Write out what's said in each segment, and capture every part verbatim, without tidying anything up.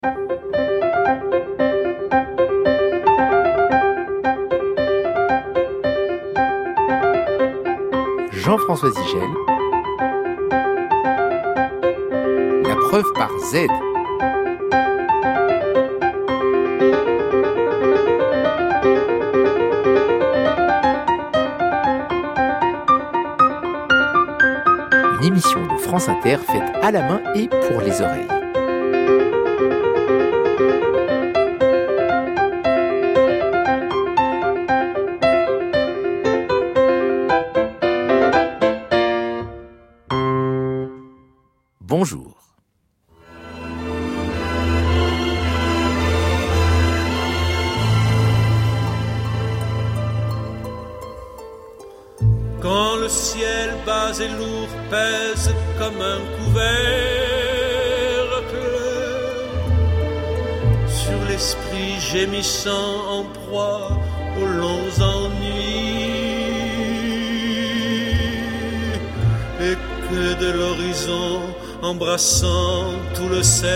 Jean-François Zigel. La preuve par Z. Une émission de France Inter faite à la main et pour les oreilles. Bonjour. Quand le ciel bas et lourd pèse comme un couvercle sur l'esprit gémissant en proie aux longs ennuis, et que de l'horizon embrassant tout le cercle,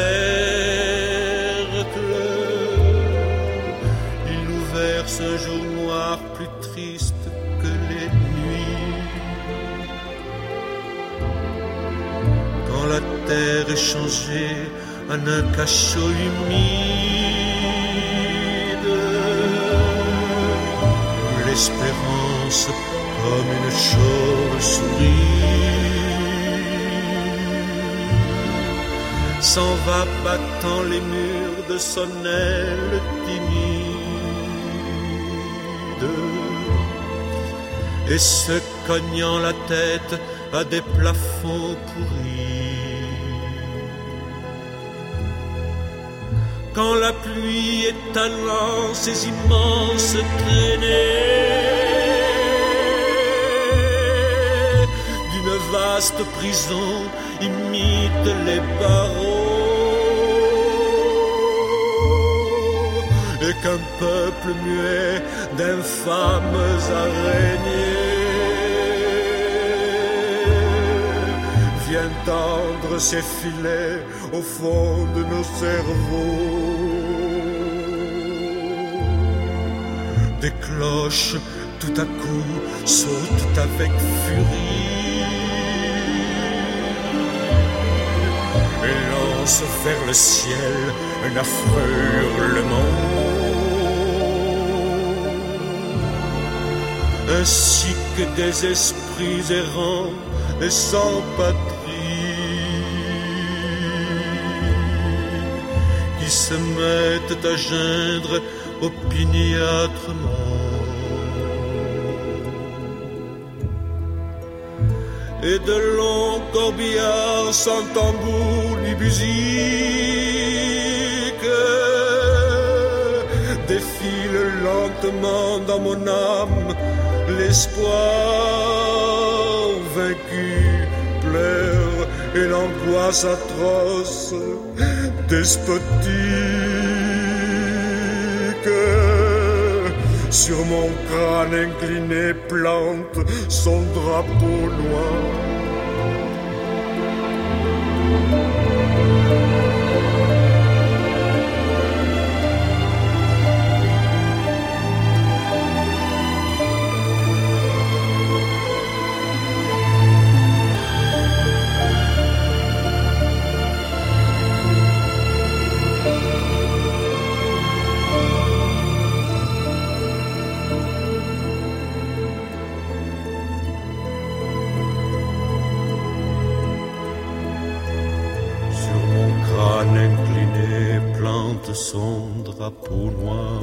il nous verse un jour noir plus triste que les nuits. Quand la terre est changée en un cachot humide, l'espérance comme une chauve-souris s'en va battant les murs de son aile timide et se cognant la tête à des plafonds pourris. Quand la pluie étalant ses immenses traînées d'une vaste prison imite les barreaux, et qu'un peuple muet d'infâmes araignées vient tendre ses filets au fond de nos cerveaux. Des cloches tout à coup sautent avec furie et lance vers le ciel un affreux hurlement, ainsi que des esprits errants et sans patrie qui se mettent à geindre opiniâtrement. Et de longs corbillards sans tambour ni musique défilent lentement dans mon âme. L'espoir vaincu pleure et l'angoisse atroce despotique sur mon crâne incliné plante son drapeau noir. Son drapeau noir.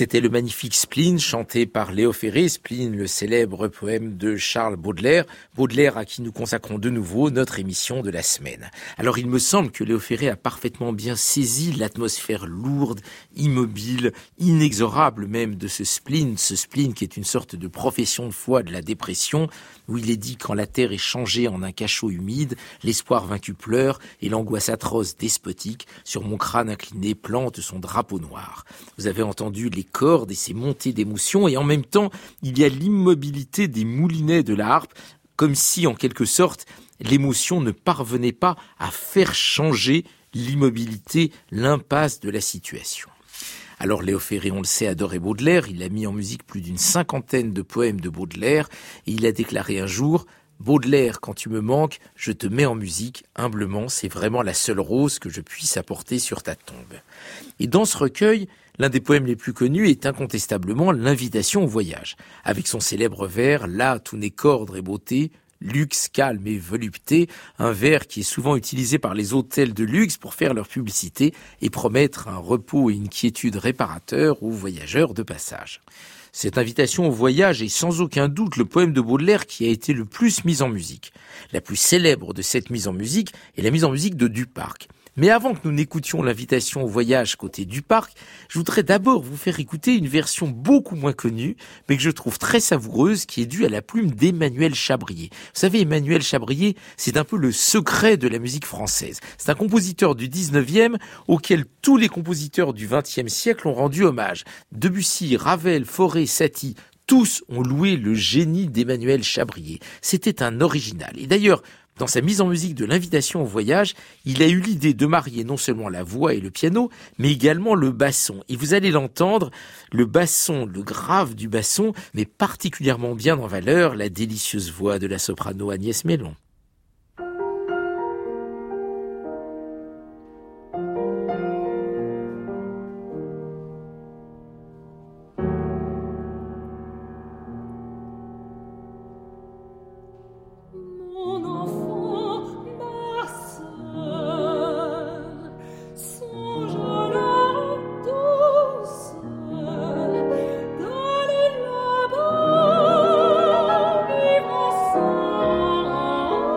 C'était le magnifique Spleen, chanté par Léo Ferré. Spleen, le célèbre poème de Charles Baudelaire. Baudelaire à qui nous consacrons de nouveau notre émission de la semaine. Alors il me semble que Léo Ferré a parfaitement bien saisi l'atmosphère lourde, immobile, inexorable même de ce spleen. Ce spleen qui est une sorte de profession de foi de la dépression, où il est dit quand la terre est changée en un cachot humide, l'espoir vaincu pleure et l'angoisse atroce despotique sur mon crâne incliné plante son drapeau noir. Vous avez entendu les cordes et ces montées d'émotions, et en même temps, il y a l'immobilité des moulinets de la harpe, comme si, en quelque sorte, l'émotion ne parvenait pas à faire changer l'immobilité, l'impasse de la situation. Alors Léo Ferré, on le sait, adorait Baudelaire. Il a mis en musique plus d'une cinquantaine de poèmes de Baudelaire, et il a déclaré un jour « Baudelaire, quand tu me manques, je te mets en musique, humblement, c'est vraiment la seule rose que je puisse apporter sur ta tombe. » Et dans ce recueil, l'un des poèmes les plus connus est incontestablement l'invitation au voyage. Avec son célèbre vers « Là, tout n'est qu'ordre et beauté », luxe, calme et volupté, un vers qui est souvent utilisé par les hôtels de luxe pour faire leur publicité et promettre un repos et une quiétude réparateurs aux voyageurs de passage. Cette invitation au voyage est sans aucun doute le poème de Baudelaire qui a été le plus mis en musique. La plus célèbre de cette mise en musique est la mise en musique de Duparc. Mais avant que nous n'écoutions l'invitation au voyage côté Duparc, je voudrais d'abord vous faire écouter une version beaucoup moins connue, mais que je trouve très savoureuse, qui est due à la plume d'Emmanuel Chabrier. Vous savez, Emmanuel Chabrier, c'est un peu le secret de la musique française. C'est un compositeur du dix-neuvième auquel tous les compositeurs du vingtième siècle ont rendu hommage. Debussy, Ravel, Fauré, Satie, tous ont loué le génie d'Emmanuel Chabrier. C'était un original. Et d'ailleurs, dans sa mise en musique de l'invitation au voyage, il a eu l'idée de marier non seulement la voix et le piano, mais également le basson. Et vous allez l'entendre, le basson, le grave du basson, met particulièrement bien en valeur la délicieuse voix de la soprano Agnès Mellon. Oh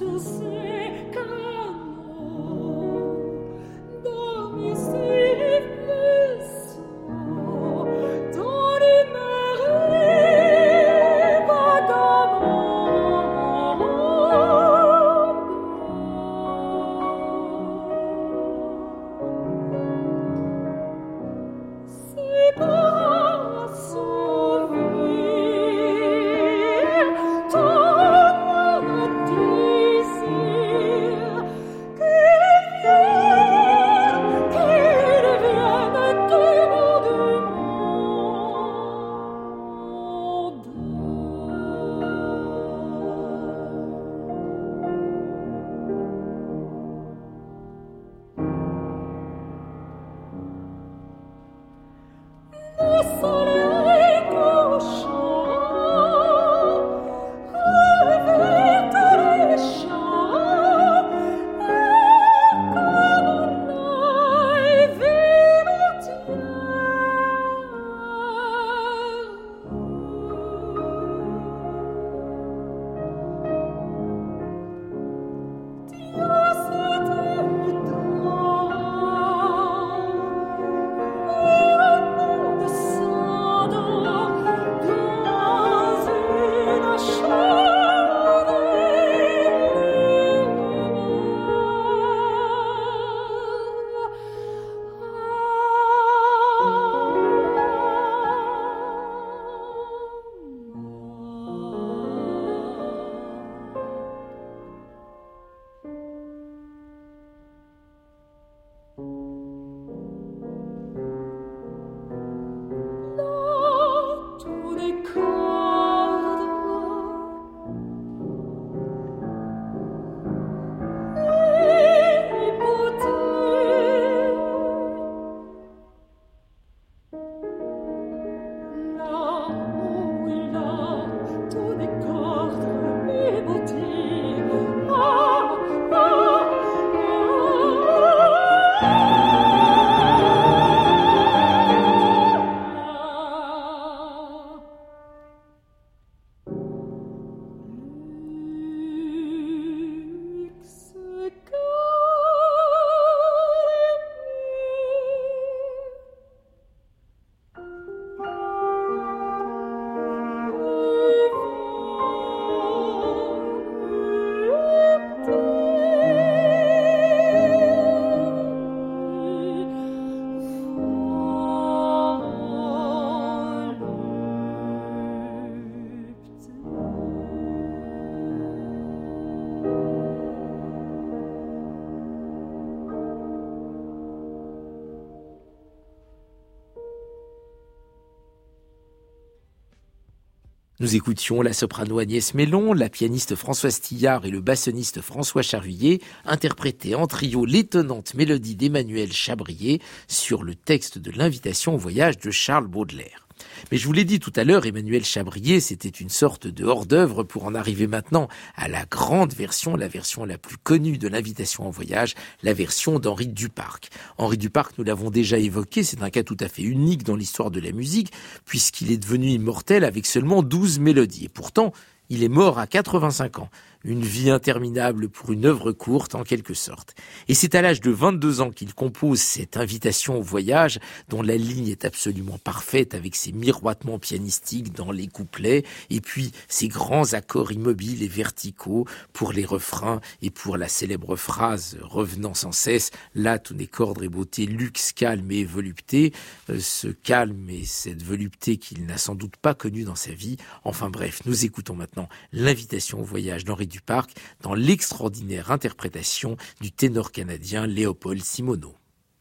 Nous écoutions la soprano Agnès Mellon, la pianiste Françoise Tillard et le bassoniste François Charvillier interpréter en trio l'étonnante mélodie d'Emmanuel Chabrier sur le texte de l'invitation au voyage de Charles Baudelaire. Mais je vous l'ai dit tout à l'heure, Emmanuel Chabrier, c'était une sorte de hors-d'œuvre pour en arriver maintenant à la grande version, la version la plus connue de l'invitation au voyage, la version d'Henri Duparc. Henri Duparc, nous l'avons déjà évoqué, c'est un cas tout à fait unique dans l'histoire de la musique, puisqu'il est devenu immortel avec seulement douze mélodies. Et pourtant, il est mort à quatre-vingt-cinq ans. Une vie interminable pour une œuvre courte, en quelque sorte. Et c'est à l'âge de vingt-deux ans qu'il compose cette invitation au voyage, dont la ligne est absolument parfaite, avec ses miroitements pianistiques dans les couplets, et puis ses grands accords immobiles et verticaux pour les refrains, et pour la célèbre phrase revenant sans cesse, là tout n'est qu'ordre et beauté, luxe, calme et volupté, euh, ce calme et cette volupté qu'il n'a sans doute pas connu dans sa vie. Enfin bref, nous écoutons maintenant l'invitation au voyage d'Henri Duparc dans l'extraordinaire interprétation du ténor canadien Léopold Simoneau.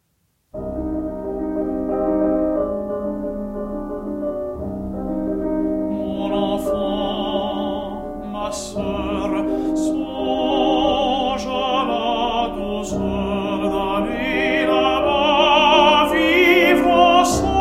Mon enfant, ma sœur, songe à la douceur d'aller là-bas vivre ensemble.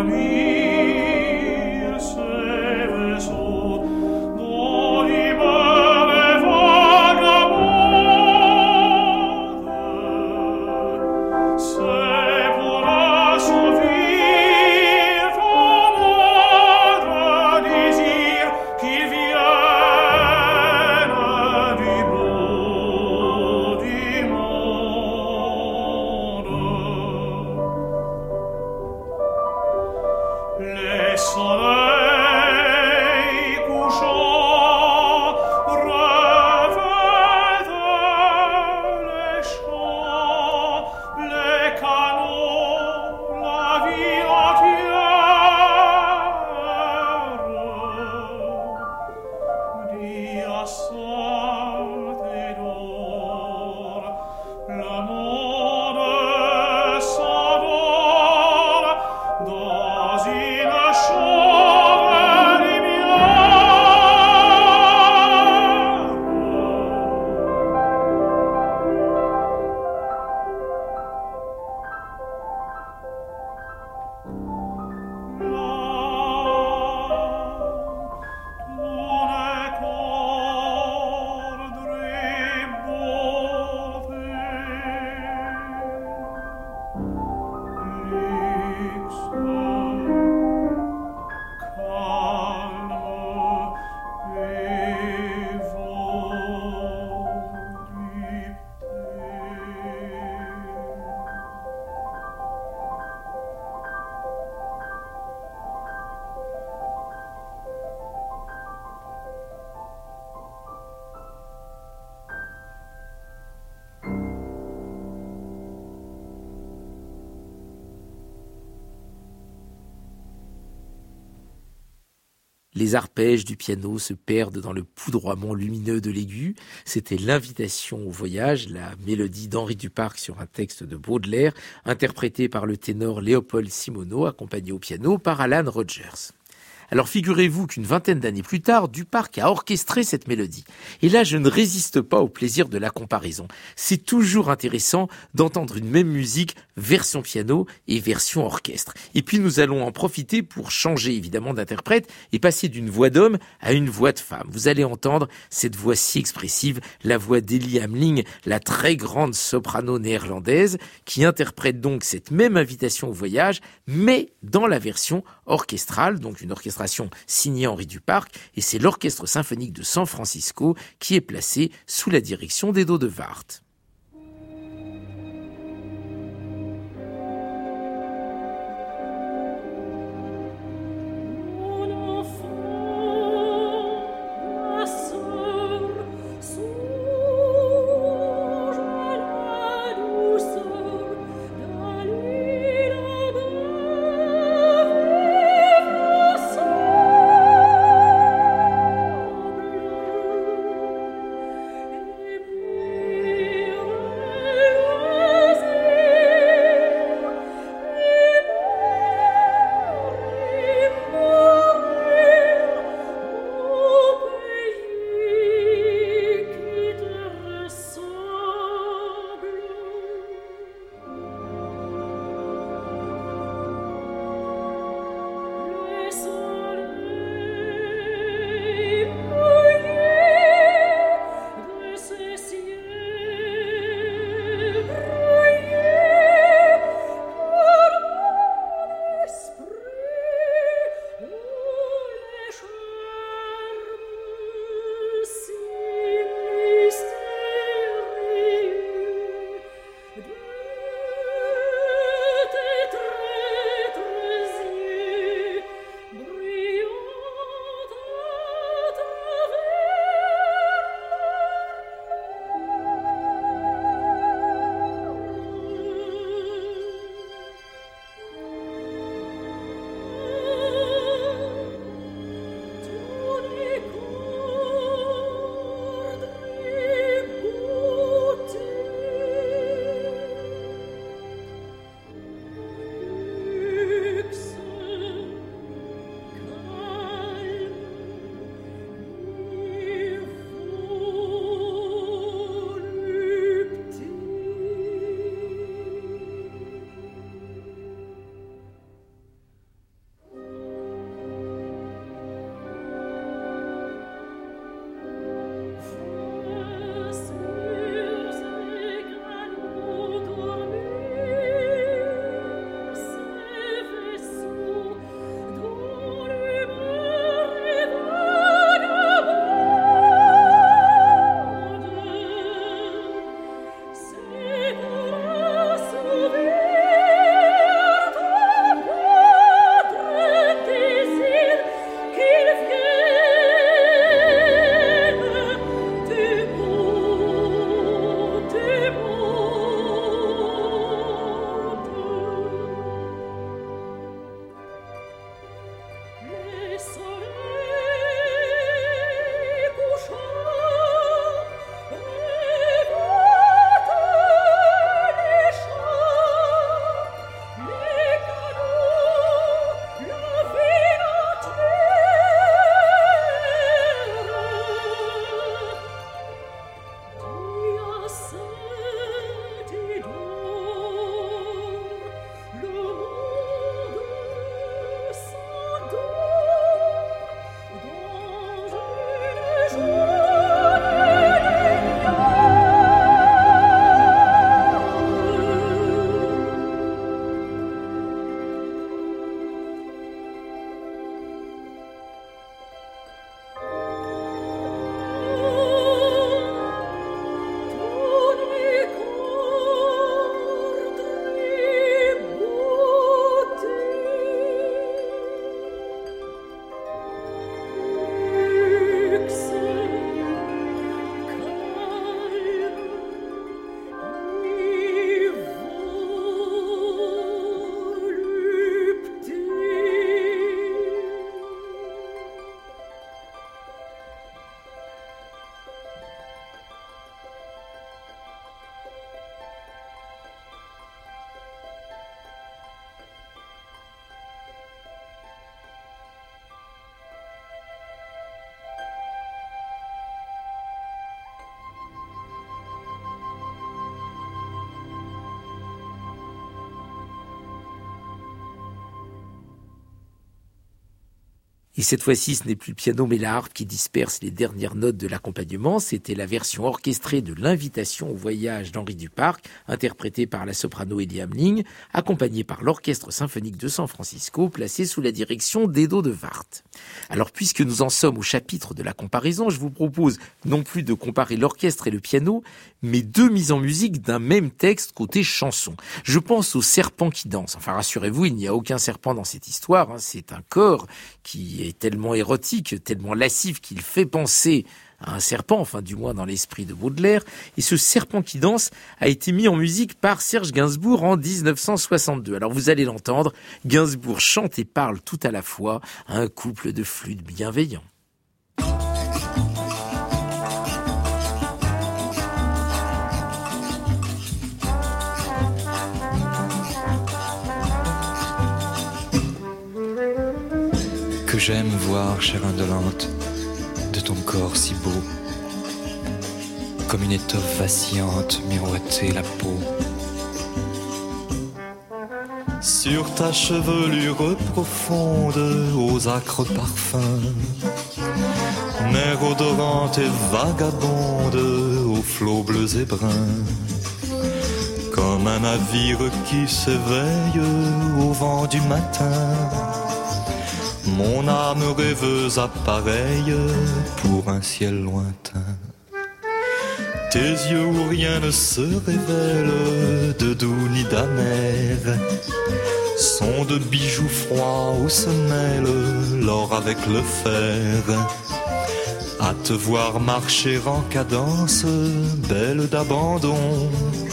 Les arpèges du piano se perdent dans le poudroiement lumineux de l'aigu. C'était l'invitation au voyage, la mélodie d'Henri Duparc sur un texte de Baudelaire, interprété par le ténor Léopold Simoneau, accompagné au piano par Alan Rogers. Alors figurez-vous qu'une vingtaine d'années plus tard, Duparc a orchestré cette mélodie. Et là, je ne résiste pas au plaisir de la comparaison. C'est toujours intéressant d'entendre une même musique version piano et version orchestre. Et puis nous allons en profiter pour changer évidemment d'interprète et passer d'une voix d'homme à une voix de femme. Vous allez entendre cette voix si expressive, la voix d'Elly Hamling, la très grande soprano néerlandaise, qui interprète donc cette même invitation au voyage, mais dans la version orchestrale, donc une orchestration signée Henri Duparc, et c'est l'Orchestre symphonique de San Francisco qui est placé sous la direction d'Edo de Waart. Et puis Et cette fois-ci, ce n'est plus le piano mais la harpe qui disperse les dernières notes de l'accompagnement. C'était la version orchestrée de l'Invitation au voyage d'Henri Duparc, interprétée par la soprano Ellie Hamling, accompagnée par l'Orchestre symphonique de San Francisco, placé sous la direction d'Edo de Wart. Alors, puisque nous en sommes au chapitre de la comparaison, je vous propose non plus de comparer l'orchestre et le piano, mais deux mises en musique d'un même texte côté chanson. Je pense au serpent qui danse. Enfin, rassurez-vous, il n'y a aucun serpent dans cette histoire, hein. C'est un corps qui est tellement érotique, tellement lascif qu'il fait penser à un serpent, enfin du moins dans l'esprit de Baudelaire. Et ce serpent qui danse a été mis en musique par Serge Gainsbourg en dix-neuf cent soixante-deux. Alors vous allez l'entendre, Gainsbourg chante et parle tout à la fois à un couple de flûtes bienveillants. Que j'aime voir, chère indolente, de ton corps si beau, comme une étoffe vacillante miroiter la peau. Sur ta chevelure profonde, aux âcres parfums, mer odorante et vagabonde, aux flots bleus et bruns, comme un navire qui s'éveille au vent du matin. Mon âme rêveuse appareille pour un ciel lointain. Tes yeux où rien ne se révèle de doux ni d'amer sont de bijoux froids où se mêle l'or avec le fer. À te voir marcher en cadence, belle d'abandon,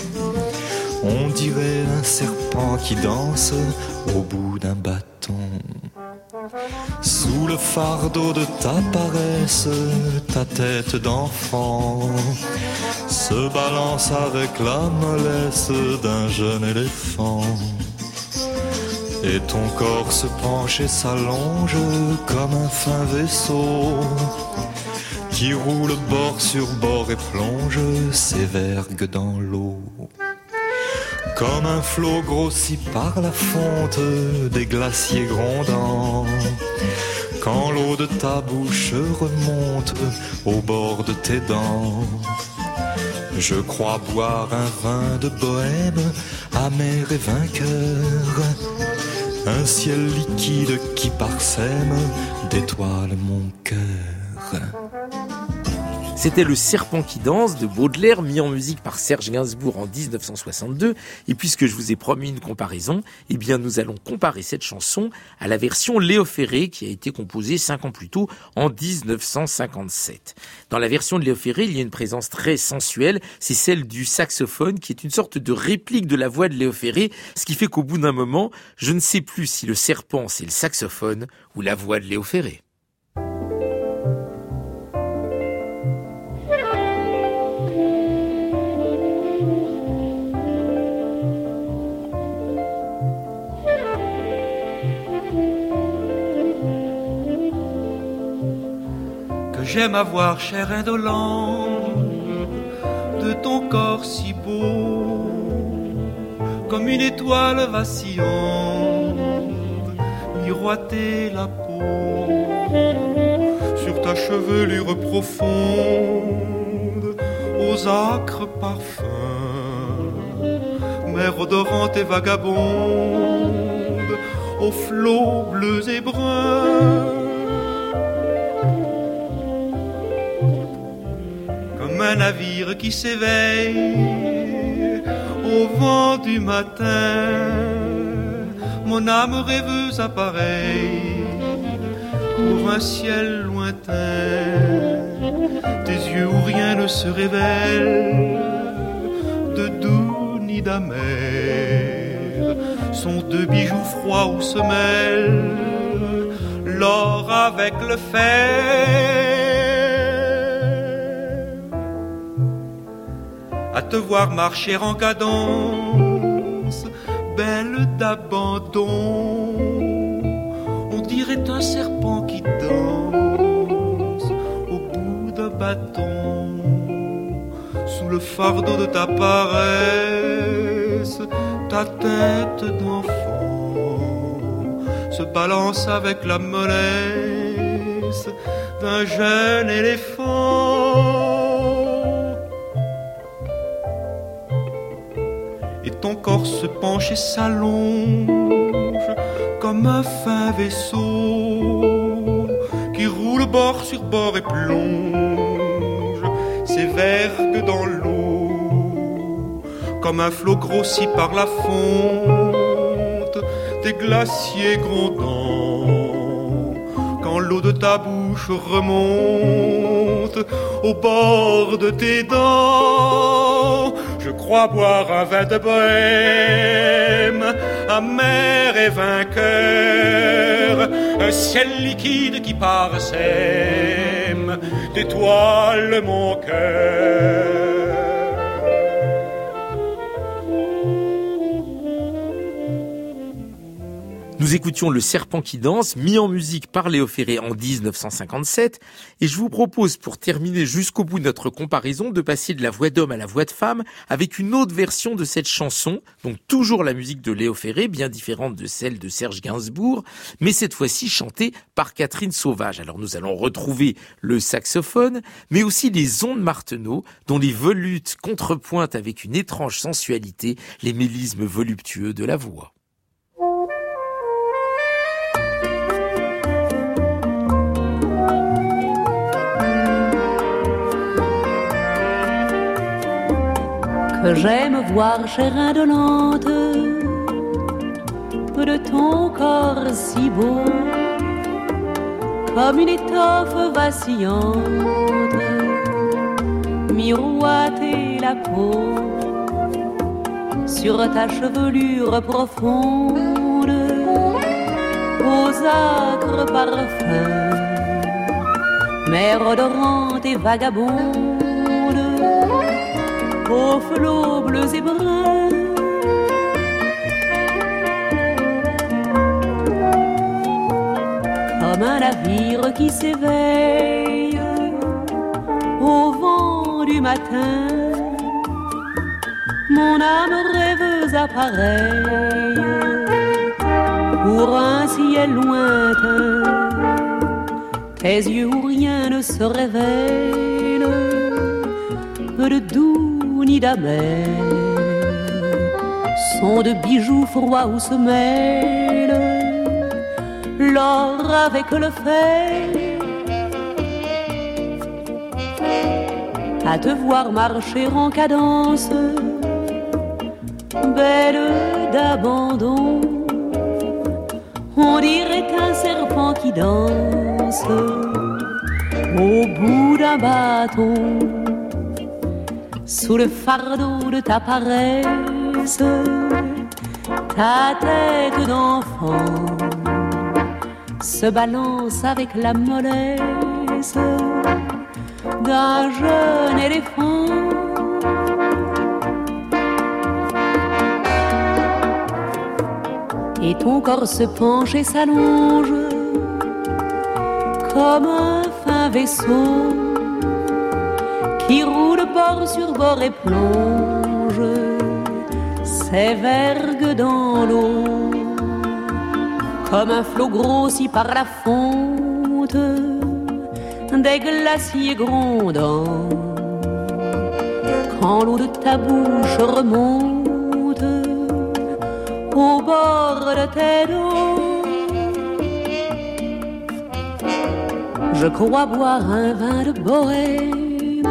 on dirait un serpent qui danse au bout d'un bâton. Sous le fardeau de ta paresse, ta tête d'enfant se balance avec la mollesse d'un jeune éléphant. Et ton corps se penche et s'allonge comme un fin vaisseau qui roule bord sur bord et plonge ses vergues dans l'eau. Comme un flot grossi par la fonte des glaciers grondants, quand l'eau de ta bouche remonte au bord de tes dents. Je crois boire un vin de bohème, amer et vainqueur, un ciel liquide qui parsème d'étoiles mon cœur. C'était Le Serpent qui danse de Baudelaire, mis en musique par Serge Gainsbourg en dix-neuf cent soixante-deux. Et puisque je vous ai promis une comparaison, eh bien nous allons comparer cette chanson à la version Léo Ferré qui a été composée cinq ans plus tôt, en dix-neuf cent cinquante-sept. Dans la version de Léo Ferré, il y a une présence très sensuelle, c'est celle du saxophone qui est une sorte de réplique de la voix de Léo Ferré, ce qui fait qu'au bout d'un moment, je ne sais plus si le serpent c'est le saxophone ou la voix de Léo Ferré. J'aime avoir, chair indolente, de ton corps si beau, comme une étoile vacillante, miroiter la peau, sur ta chevelure profonde, aux âcres parfums, mer odorante et vagabonde, aux flots bleus et bruns. Un navire qui s'éveille au vent du matin, mon âme rêveuse appareille pour un ciel lointain. Tes yeux où rien ne se révèle de doux ni d'amer sont deux bijoux froids où se mêle l'or avec le fer. À te voir marcher en cadence, belle d'abandon, on dirait un serpent qui danse au bout d'un bâton. Sous le fardeau de ta paresse, ta tête d'enfant se balance avec la mollesse caresse d'un jeune éléphant. Et ton corps se penche et s'allonge comme un fin vaisseau qui roule bord sur bord et plonge ses vergues dans l'eau comme un flot grossi par la fonte des glaciers grondants. Quand l'eau de ta bouche remonte au bord de tes dents, je crois boire un vin de bohème, amer et vainqueur, un ciel liquide qui parsème d'étoiles mon cœur. Nous écoutions Le Serpent qui danse, mis en musique par Léo Ferré en dix-neuf cent cinquante-sept, et je vous propose, pour terminer jusqu'au bout de notre comparaison, de passer de la voix d'homme à la voix de femme avec une autre version de cette chanson, donc toujours la musique de Léo Ferré, bien différente de celle de Serge Gainsbourg, mais cette fois-ci chantée par Catherine Sauvage. Alors nous allons retrouver le saxophone, mais aussi les ondes Martenot, dont les volutes contrepointent avec une étrange sensualité les mélismes voluptueux de la voix. Que j'aime voir, chère indolente, de ton corps si beau, comme une étoffe vacillante, miroiter la peau sur ta chevelure profonde, aux acres parfums, mer odorante et vagabonde, aux flots bleus et bruns. Comme un navire qui s'éveille au vent du matin, mon âme rêveuse appareille pour un ciel lointain. Tes yeux où rien ne se révèle, de doux ni d'amers, sont de bijoux froids où se mêlent l'or avec le fer. À te voir marcher en cadence, belle d'abandon, on dirait un serpent qui danse au bout d'un bâton. Sous le fardeau de ta paresse, ta tête d'enfant se balance avec la mollesse d'un jeune éléphant. Et ton corps se penche et s'allonge comme un fin vaisseau qui roule bord sur bord et plonge ses vergues dans l'eau comme un flot grossi par la fonte des glaciers grondants. Quand l'eau de ta bouche remonte au bord de tes dos, je crois boire un vin de bohème,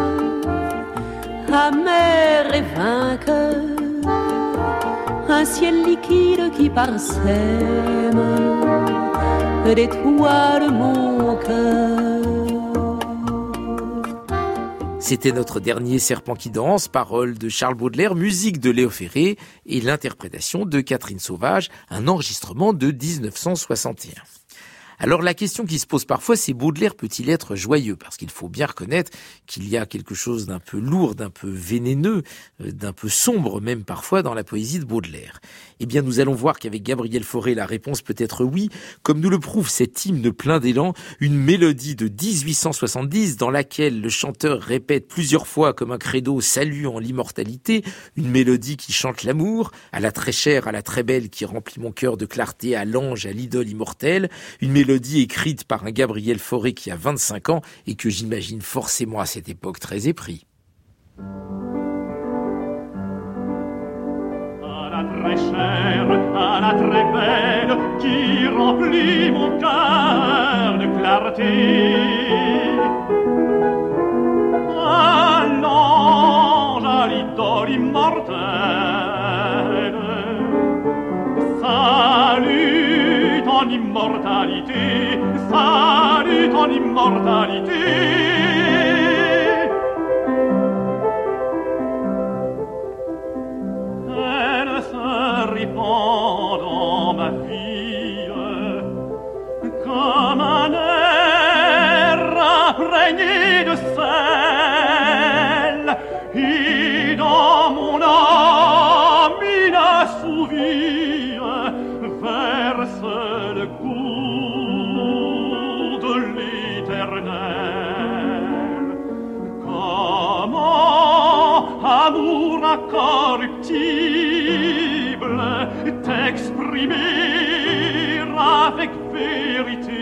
amer et vainqueur, un ciel liquide qui parsème d'étoiles mon cœur. C'était notre dernier Serpent qui danse, paroles de Charles Baudelaire, musique de Léo Ferré et l'interprétation de Catherine Sauvage, un enregistrement de dix-neuf cent soixante et un. Alors la question qui se pose parfois, c'est Baudelaire peut-il être joyeux? Parce qu'il faut bien reconnaître qu'il y a quelque chose d'un peu lourd, d'un peu vénéneux, d'un peu sombre même parfois dans la poésie de Baudelaire. Eh bien nous allons voir qu'avec Gabriel Fauré, la réponse peut être oui, comme nous le prouve cet hymne plein d'élan, une mélodie de dix-huit cent soixante-dix dans laquelle le chanteur répète plusieurs fois comme un credo saluant l'immortalité, une mélodie qui chante l'amour, à la très chère, à la très belle qui remplit mon cœur de clarté, à l'ange, à l'idole immortelle, une mélodie mélodie écrite par un Gabriel Fauré qui a vingt-cinq ans et que j'imagine forcément à cette époque très épris. À la très chère, à la très belle, qui remplit mon cœur de clarté. À l'ange, à l'idole immortelle, salut ton immortalité, salut ton immortalité. Elle se répand dans ma vie comme un air imprégné de sel, et dans mon âme inassouvie verse le goût de l'éternel. Comment, amour incorruptible, t'exprimer avec vérité,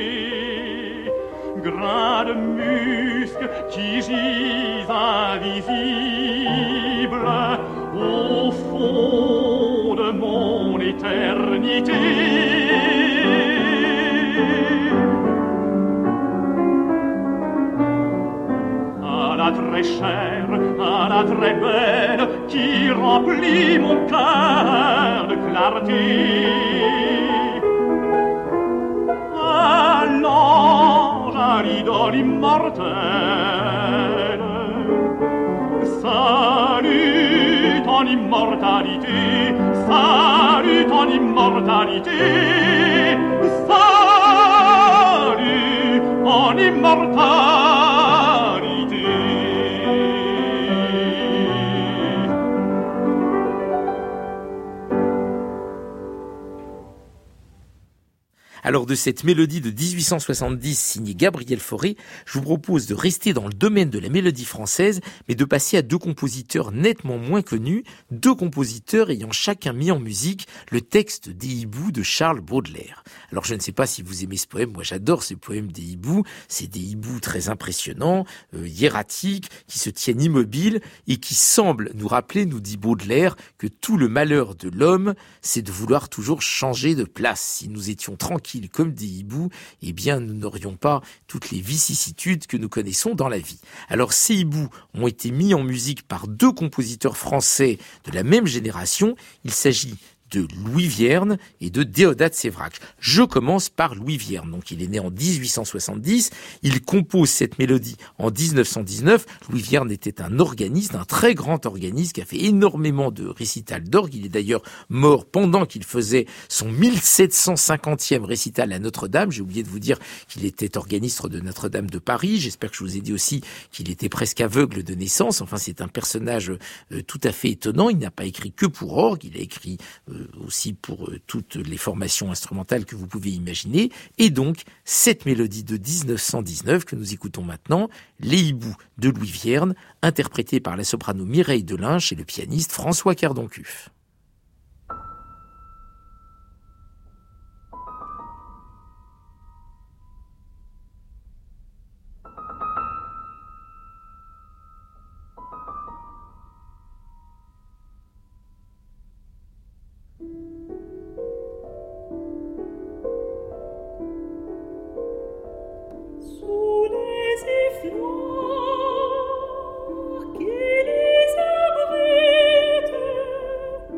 grain de musc qui gise invisible au fond de mon éternité. À la très chère, à la très belle, qui remplit mon cœur de clarté. À l'ange, à l'idole immortelle, salut ton immortalité, salut ton immortalité, salut ton immortalité. Alors de cette mélodie de dix-huit cent soixante-dix signée Gabriel Fauré, je vous propose de rester dans le domaine de la mélodie française, mais de passer à deux compositeurs nettement moins connus, deux compositeurs ayant chacun mis en musique le texte des hiboux de Charles Baudelaire. Alors je ne sais pas si vous aimez ce poème, moi j'adore ce poème des hiboux, c'est des hiboux très impressionnants, euh, hiératiques, qui se tiennent immobiles et qui semblent nous rappeler, nous dit Baudelaire, que tout le malheur de l'homme, c'est de vouloir toujours changer de place. Si nous étions tranquilles comme des hiboux, eh bien nous n'aurions pas toutes les vicissitudes que nous connaissons dans la vie. Alors ces hiboux ont été mis en musique par deux compositeurs français de la même génération. Il s'agit de Louis Vierne et de Déodat Séverac. Je commence par Louis Vierne. Donc il est né en dix-huit cent soixante-dix. Il compose cette mélodie en dix-neuf cent dix-neuf. Louis Vierne était un organiste, un très grand organiste qui a fait énormément de récitals d'orgue. Il est d'ailleurs mort pendant qu'il faisait son mille sept cent cinquantième récital à Notre-Dame. J'ai oublié de vous dire qu'il était organiste de Notre-Dame de Paris. J'espère que je vous ai dit aussi qu'il était presque aveugle de naissance. Enfin, c'est un personnage euh, tout à fait étonnant. Il n'a pas écrit que pour orgue. Il a écrit euh, aussi pour euh, toutes les formations instrumentales que vous pouvez imaginer. Et donc, cette mélodie de dix-neuf cent dix-neuf que nous écoutons maintenant, Les hiboux de Louis Vierne, interprétée par la soprano Mireille Delinche et le pianiste François Cardoncuff. Sous les effluents qui les abritent,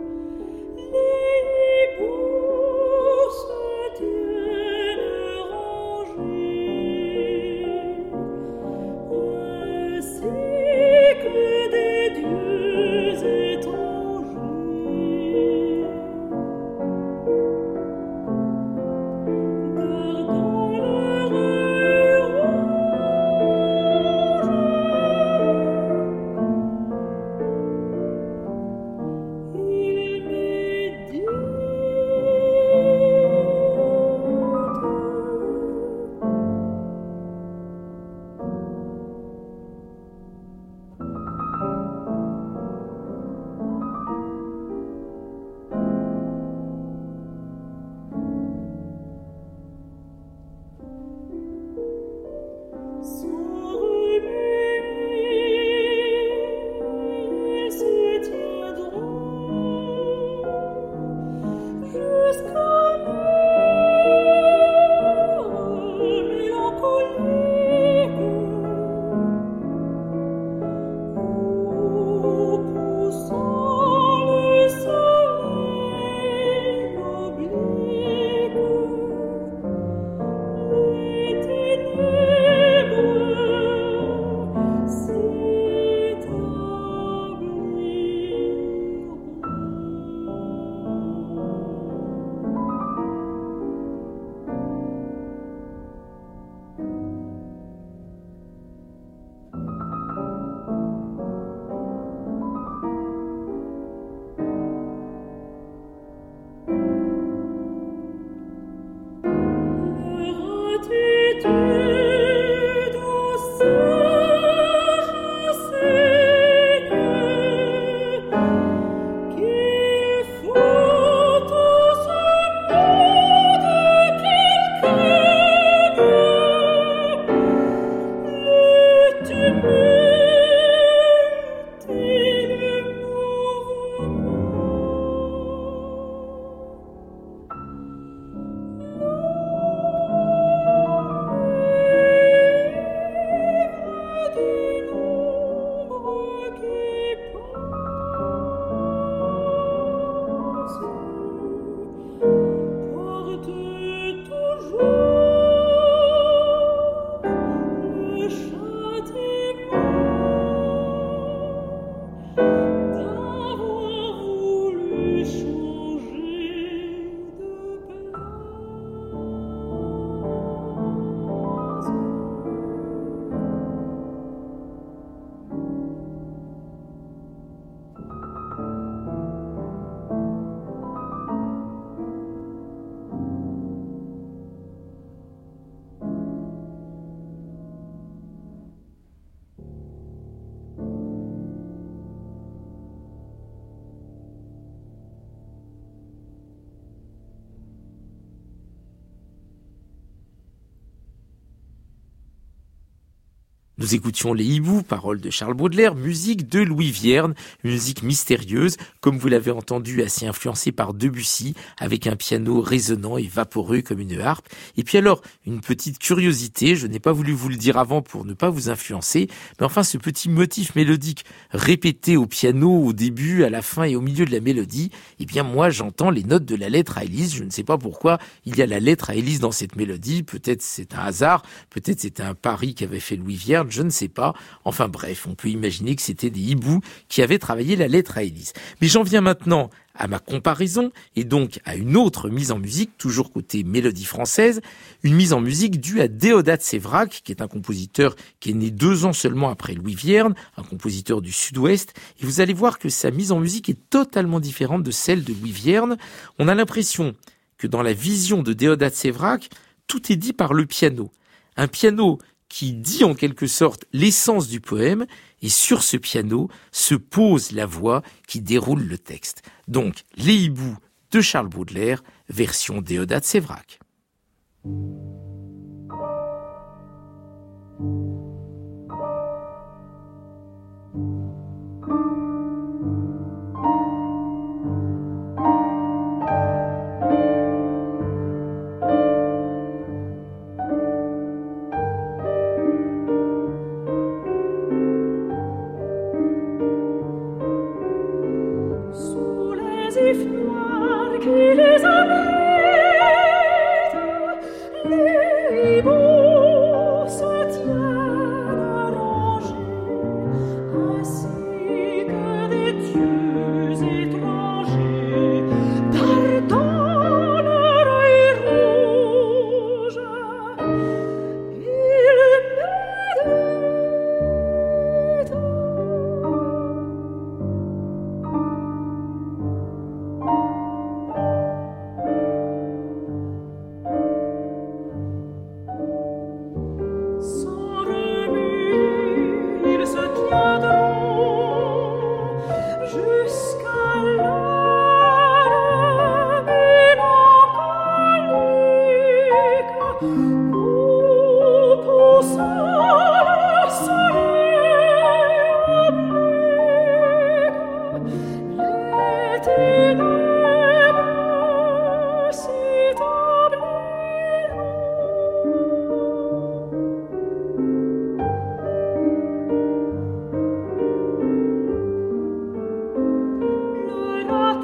Nous écoutions Les Hiboux, paroles de Charles Baudelaire, musique de Louis Vierne, une musique mystérieuse, comme vous l'avez entendu, assez influencée par Debussy, avec un piano résonnant et vaporeux comme une harpe. Et puis alors, une petite curiosité, je n'ai pas voulu vous le dire avant pour ne pas vous influencer, mais enfin ce petit motif mélodique répété au piano au début, à la fin et au milieu de la mélodie, eh bien moi j'entends les notes de la lettre à Élise, je ne sais pas pourquoi il y a la lettre à Élise dans cette mélodie, peut-être c'est un hasard, peut-être c'était un pari qu'avait fait Louis Vierne, je ne sais pas. Enfin bref, on peut imaginer que c'était des hiboux qui avaient travaillé la lettre à Élise. Mais j'en viens maintenant à ma comparaison et donc à une autre mise en musique, toujours côté mélodie française, une mise en musique due à Déodat Séverac, qui est un compositeur qui est né deux ans seulement après Louis Vierne, un compositeur du Sud-Ouest, et vous allez voir que sa mise en musique est totalement différente de celle de Louis Vierne. On a l'impression que dans la vision de Déodat Séverac, tout est dit par le piano. Un piano qui dit en quelque sorte l'essence du poème, et sur ce piano se pose la voix qui déroule le texte. Donc, Les Hiboux de Charles Baudelaire, version Déodat Séverac.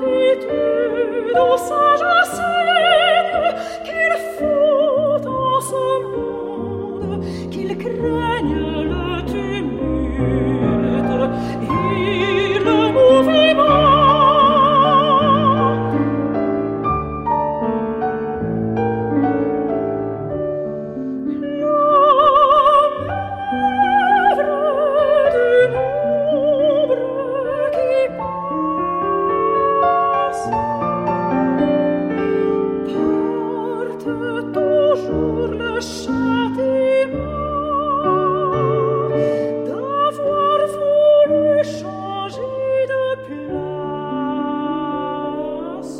Dans sa jacelle qu'il faut en toujours le châtiment d'avoir voulu changer de place.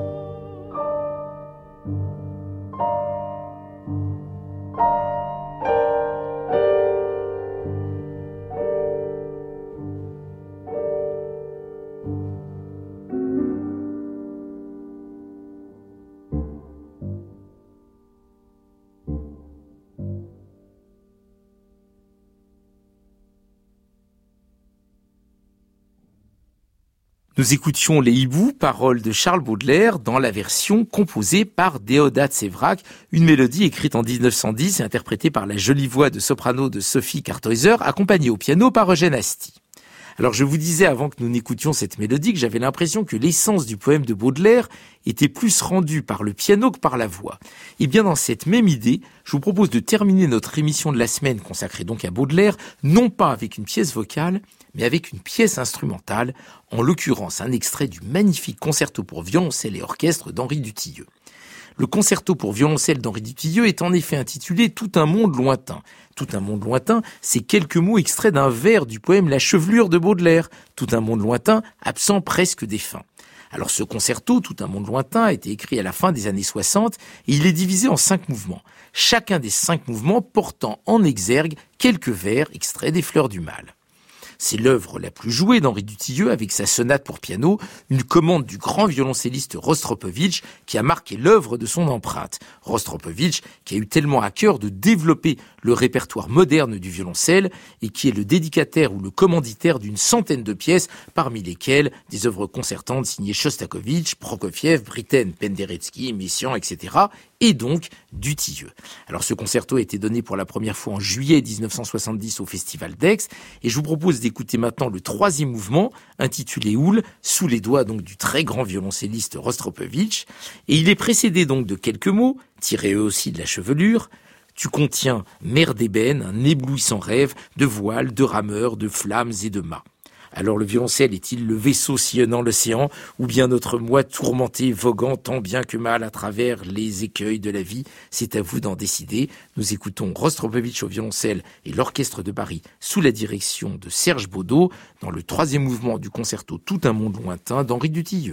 Nous écoutions les hiboux, paroles de Charles Baudelaire, dans la version composée par Déodat Séverac, une mélodie écrite en dix-neuf cent dix et interprétée par la jolie voix de soprano de Sophie Karthäuser, accompagnée au piano par Eugène Asti. Alors je vous disais avant que nous n'écoutions cette mélodie que j'avais l'impression que l'essence du poème de Baudelaire était plus rendue par le piano que par la voix. Et bien dans cette même idée, je vous propose de terminer notre émission de la semaine consacrée donc à Baudelaire, non pas avec une pièce vocale, mais avec une pièce instrumentale, en l'occurrence un extrait du magnifique concerto pour violoncelle et orchestre d'Henri Dutilleux. Le concerto pour violoncelle d'Henri Dutilleux est en effet intitulé « Tout un monde lointain ». Tout un monde lointain, c'est quelques mots extraits d'un vers du poème La Chevelure de Baudelaire. Tout un monde lointain, absent presque des fins. Alors ce concerto, Tout un monde lointain, a été écrit à la fin des années soixante et il est divisé en cinq mouvements. Chacun des cinq mouvements portant en exergue quelques vers extraits des Fleurs du Mal. C'est l'œuvre la plus jouée d'Henri Dutilleux avec sa sonate pour piano, une commande du grand violoncelliste Rostropovitch qui a marqué l'œuvre de son empreinte. Rostropovitch qui a eu tellement à cœur de développer le répertoire moderne du violoncelle et qui est le dédicataire ou le commanditaire d'une centaine de pièces, parmi lesquelles des œuvres concertantes signées Shostakovich, Prokofiev, Britten, Penderecki, Messiaen, et cetera, et donc Dutilleux. Alors ce concerto a été donné pour la première fois en juillet dix-neuf cent soixante-dix au Festival d'Aix, et je vous propose d'écouter maintenant le troisième mouvement, intitulé Houle, sous les doigts donc du très grand violoncelliste Rostropovitch, et il est précédé donc de quelques mots, tirés eux aussi de La Chevelure. Tu contiens, mer d'ébène, un éblouissant rêve de voiles, de rameurs, de flammes et de mâts. Alors le violoncelle est-il le vaisseau sillonnant l'océan, ou bien notre moi tourmenté, voguant tant bien que mal à travers les écueils de la vie? C'est à vous d'en décider. Nous écoutons Rostropovitch au violoncelle et l'orchestre de Paris sous la direction de Serge Baudot dans le troisième mouvement du concerto Tout un monde lointain d'Henri Dutilleux.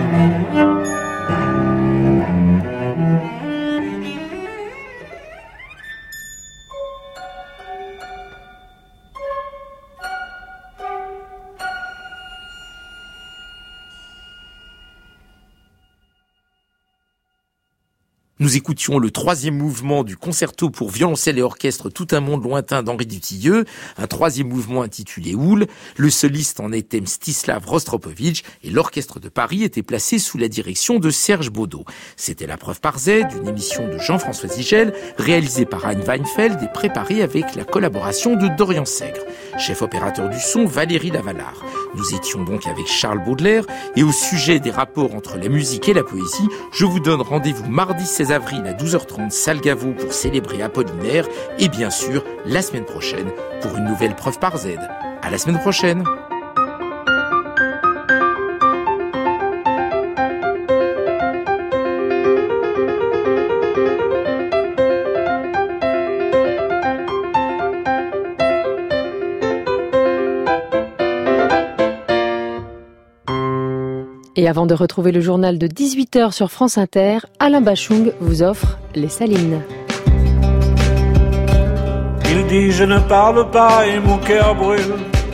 Nous écoutions le troisième mouvement du concerto pour violoncelle et orchestre Tout un monde lointain d'Henri Dutilleux, un troisième mouvement intitulé Houle. Le soliste en était Mstislav Rostropovitch et l'orchestre de Paris était placé sous la direction de Serge Baudot. C'était La Preuve par Z, une émission de Jean-François Zigel, réalisée par Anne Weinfeld et préparée avec la collaboration de Dorian Sègre. Chef opérateur du son, Valérie Lavalard. Nous étions donc avec Charles Baudelaire et au sujet des rapports entre la musique et la poésie, je vous donne rendez-vous mardi seize avril à douze heures trente, salle Gaveau pour célébrer Apollinaire et bien sûr la semaine prochaine pour une nouvelle Preuve par Z. À la semaine prochaine. Et avant de retrouver le journal de dix-huit heures sur France Inter, Alain Bachung vous offre Les Salines. Il dit je ne parle pas et mon cœur brûle.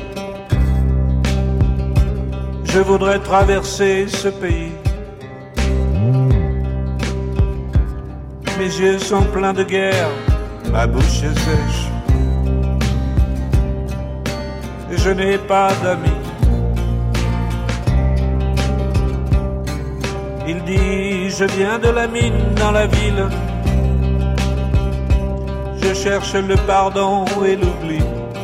Je voudrais traverser ce pays. Mes yeux sont pleins de guerre, ma bouche est sèche. Et je n'ai pas d'amis. Il dit, je viens de la mine dans la ville. Je cherche le pardon et l'oubli.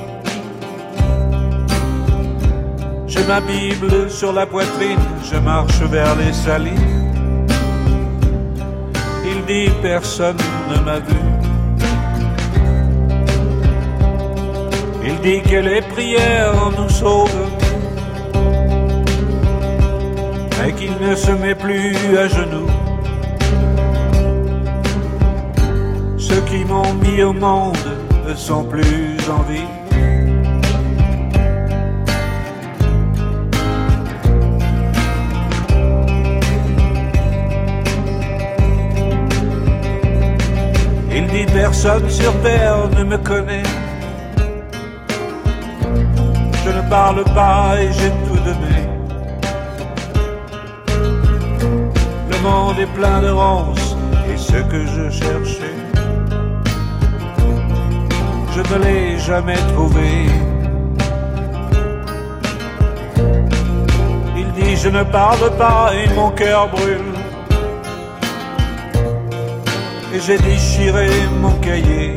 J'ai ma Bible sur la poitrine, je marche vers les salines. Il dit, personne ne m'a vu. Il dit que les prières nous sauvent, mais qu'il ne se met plus à genoux. Ceux qui m'ont mis au monde ne sont plus en vie. Il dit personne sur terre ne me connaît. Je ne parle pas et j'ai tout donné. Le monde est plein de ronces et ce que je cherchais, je ne l'ai jamais trouvé. Il dit je ne parle pas et mon cœur brûle. Et j'ai déchiré mon cahier.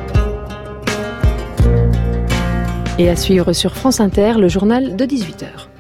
Et à suivre sur France Inter, le journal de dix-huit heures.